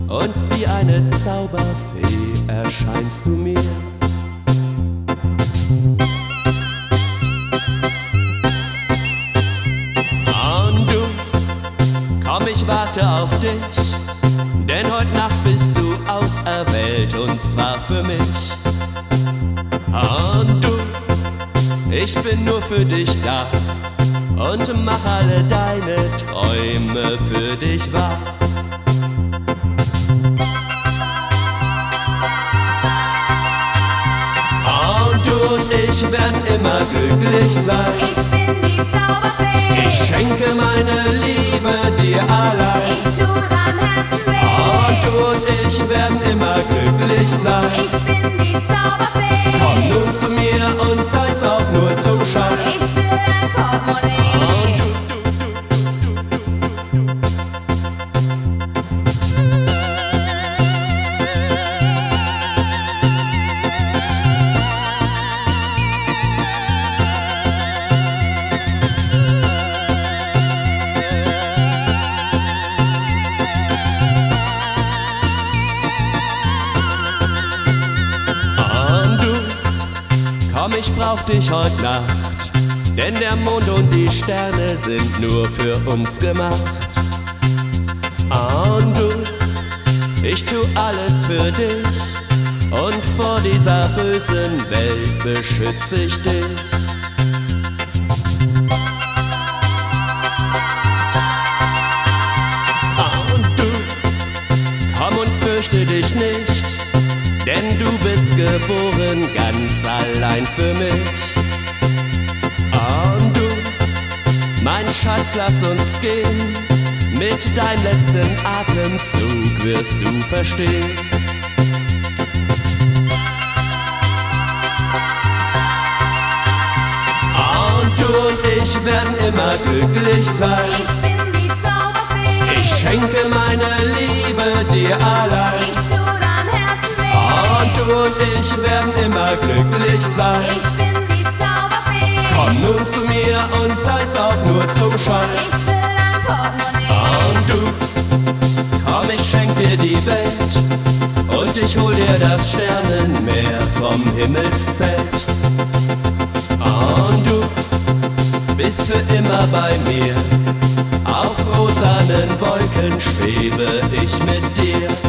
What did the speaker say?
und wie eine Zauberfee erscheinst du mir. Und du, komm, ich warte auf dich, denn heute Nacht bist du auserwählt und zwar für mich. Und du, ich bin nur für dich da und mach alle deine Träume für dich wahr. Und du und ich werden immer glücklich sein. Ich bin die Zauberfee. Ich schenke meine Liebe dir allein. Ich tu deinem Herzen weh. Und du und ich werden immer glücklich sein. Ich bin die Zauberfee. Komm nun zu mir und sei's auch nur zum Schein. Ich will ein Portemonnaie. Ich brauch dich heut Nacht, denn der Mond und die Sterne sind nur für uns gemacht. Und du, ich tu alles für dich und vor dieser bösen Welt beschütze ich dich. Und du, komm und fürchte dich nicht, denn du bist geboren ganz allein für mich. Und du, mein Schatz, lass uns gehen, mit deinem letzten Atemzug wirst du verstehen. Und du und ich werden immer glücklich sein. Ich bin die Zauberfee. Ich schenke meine Liebe dir allein. Ich tu deinem Herzen weh. Und du und ich werden immer glücklich sein. Ich bin die Zauberfee. Komm nun zu mir und sei's auch nur zum Schein. Ich will ein Portemonnaie. Und du, komm, ich schenk dir die Welt und ich hol dir das Sternenmeer vom Himmelszelt. Und du bist für immer bei mir, auf rosanen Wolken schwebe ich mit dir.